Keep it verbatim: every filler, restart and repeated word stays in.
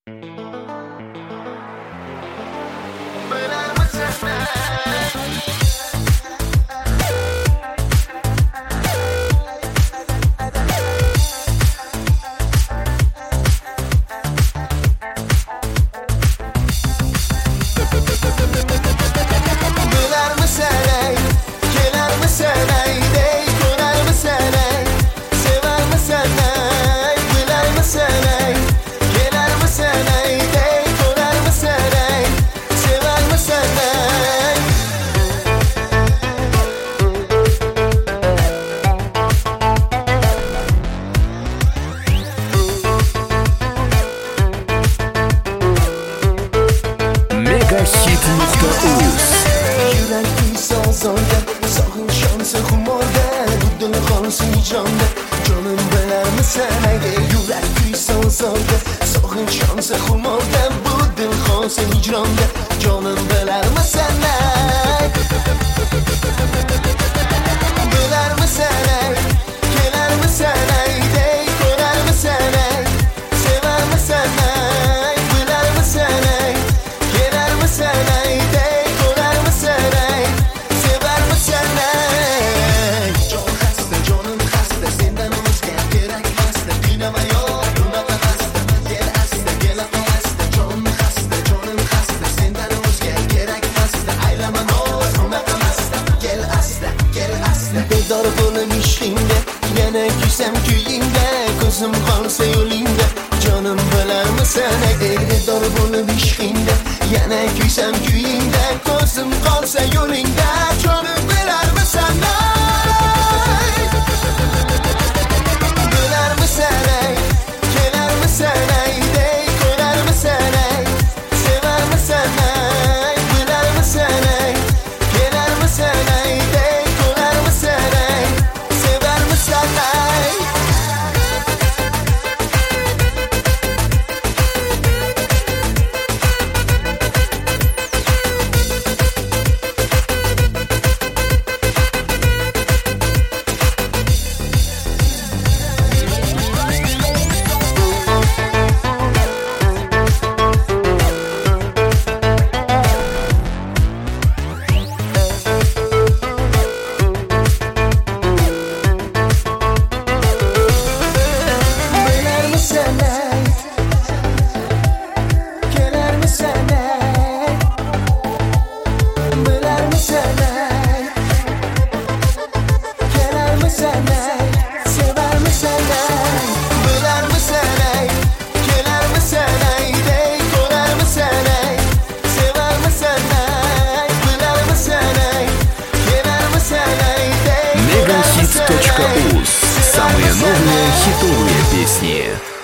Yürekli sazanda sog'inchonsa xumorda bu dil qolsa hijronda jonim bilarmi sen ayde yurakli sazanda sog'inchonsa xumorda bu dil qolsa hijronda jonim bilarmi sen bilarmi sen kelarmi sen ayde ko'rarmi sen sevarmi sen bilarmi sen kelarmi sen ayde ko'rarmi sen sevarmi sen jon xasta jonim xasta sendan o'zga kerak xasta qiynama yo'q unaqa xasta kel asta kel asta jon xasta jonim xasta sendan o'zga kerak xasta aylama noz unaqa xasta kel asta kel asta bedor bo'lib ishingda yana kuysam kuyingda ko'zim qolsa yo'lingda jonim bilarmi sen bedor bo'lib ishingda yana kuysam kuyingda ko'zim qolsa yo'lingda jonim bilarmi sen bilarmi sen kelarmi sen ayde ko'rarmi sen sevarmi sen bilarmi sen kelarmi sen ayde ko'rarmi sen sevarmi sen Мегахит точка уз. Самые новые хитовые песни.